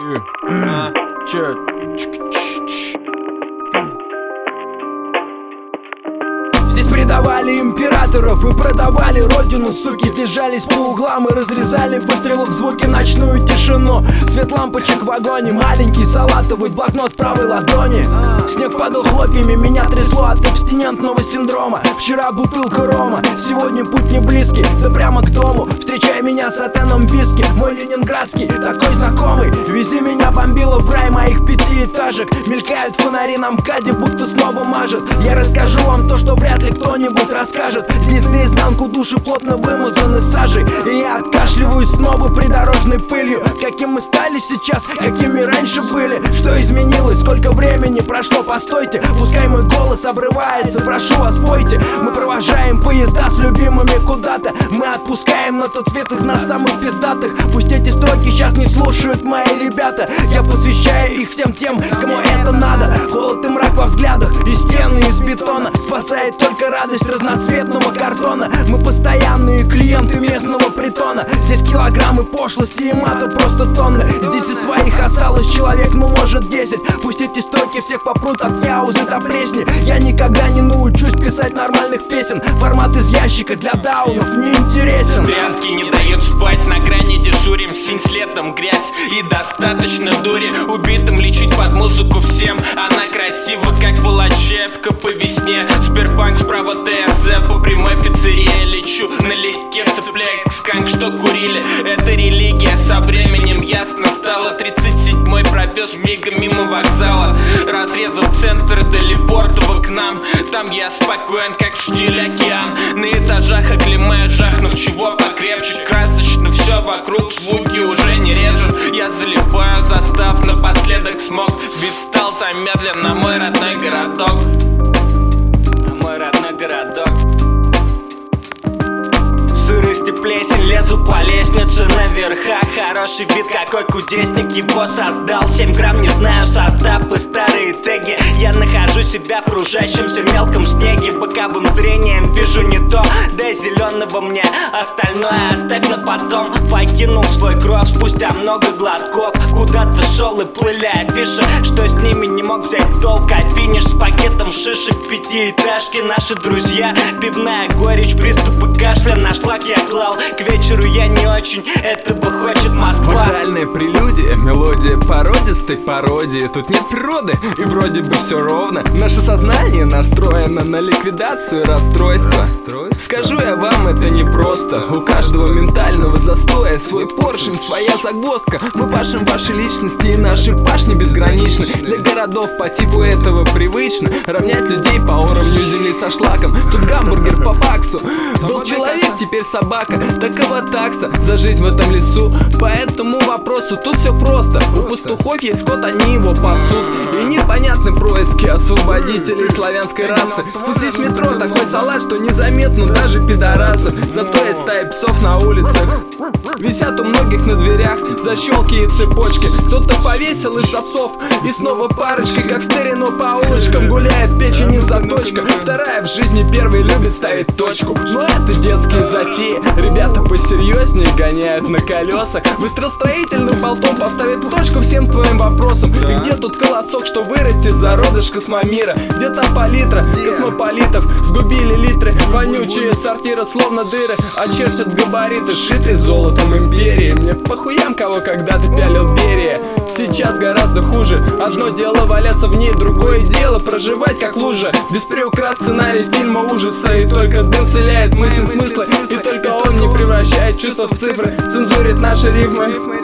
Здесь предавали императоров и продавали родину, суки. Здесь жались по углам и разрезали выстрелов звуки, ночную тишину. Свет лампочек в вагоне, маленький салатовый блокнот в правой ладони. Снег падал хлопьями, меня трясло от абстинентного синдрома. Вчера бутылка рома, сегодня путь не близкий, да прямо к дому. Встречай меня с атеном виски, мой ленинградский, такой знакомый. Вези меня, бомбило в рай моих пятиэтажек. Мелькают фонари на МКАДе, будто снова мажет. Я расскажу вам то, что вряд ли кто-нибудь расскажет. Здесь наизнанку души плотно вымазаны сажей, и я откашливаюсь снова придорожной пылью. Каким мы стали сейчас, какими раньше были. Что изменилось, сколько времени прошло, постойте. Пускай мой голос обрывается, прошу вас, пойте. Мы провожаем поезда с любимыми куда-то. Мы отпускаем на тот свет из нас самых пиздатых. Пусть эти строки сейчас не слушают мои ребята. Я посвящаю их всем тем, кому это надо. Холод и мрак во взглядах и стены из бетона. Спасает только радость разноцветного картона. Мы постоянные клиенты местного притона. Здесь килограммы пошлости и мата просто тонны. Здесь из своих осталось человек, ну может 10. Пусть эти строки всех попрут от яузы до плесни. Я никогда не научусь писать нормальных песен. Формат из ящика для даунов не интересен. Стрянский не дает спать, на грани дежурим. Синь следом грязь и достаточно дури. Убитым лечить под музыку всем. Она красива, как Волочевка по весне. Сбербанк справа ТСЗ, по прямой пиццерии лечу налегке, цепляя сканк, что курили. Это религия, со временем ясно стало. 37-й провез мигом мимо вокзала, разрезав центр до Лефортово к нам. Там я спокоен, как в штиле океан. На этажах оклемаю, жахнув чего покрепче. Красочно все вокруг, звуки уже не режут. Я залипаю, застав напоследок смог. Бит стал замедлен на мой родной городок. Мой родной городок. Сырость и плесень, лезу по лестнице наверха. Хороший вид, какой кудесник его создал. 7 грамм, не знаю состав и старые теги. Я нахожу себя в кружащемся мелком снеге. Боковым зрением вижу не то, да и зеленого мне остальное оставь на потом. Покинул свой гроб спустя много глотков. Куда-то шел и плыли афиши, что с ними не мог взять толк. А финиш с пакетом шишек в пятиэтажке. Наши друзья, пивная горечь, приступы кашля. Наш лак я клал, к вечеру я не очень, этого хочет Москва. Вокзальная прелюдия, мелодия породистой пародии. Тут нет природы и вроде бы все ровно. Наше сознание настроено на ликвидацию расстройства. Скажу я вам, это непросто. У каждого ментального застоя свой поршень, своя загвоздка. Мы пашем ваши личности, и наши пашни безграничны. Для городов по типу этого привычно равнять людей по уровню земли со шлаком. Тут гамбургер по баксу. Был человек, теперь собака. Такова такса за жизнь в этом лесу. По этому вопросу тут все просто. У пастухов есть скот, они его пасут. И непонятны происки освободителей славянской расы. Спустись в метро, такой салат, что незаметно даже пидорасов. Зато есть стаи псов на улицах. Висят у многих на дверях защелки и цепочки. Кто-то повесил из засов. И снова парочкой, как в старину, по улочкам гуляет печень и заточка. Вторая в жизни, первый любит ставить точку. Но это детские затеи. Ребята посерьезнее гоняют на колесах. Быстростроительным болтом поставить точку всем твоим вопросам. И где тут колосок, что вырастет зародыш космомира? Где там палитра космополитов? Сгубили литры, вонючие сортиры, словно дыры. Очертят габариты, сшитые золотом империи. Мне похуям, кого когда-то пялил Берия. Сейчас гораздо хуже. Одно дело валяться в ней, другое дело проживать как лужа. Без приукрас сценарий фильма ужаса. И только дым вселяет мысли смысла. И только он не превращает чувства в цифры, цензурит наши рифмы.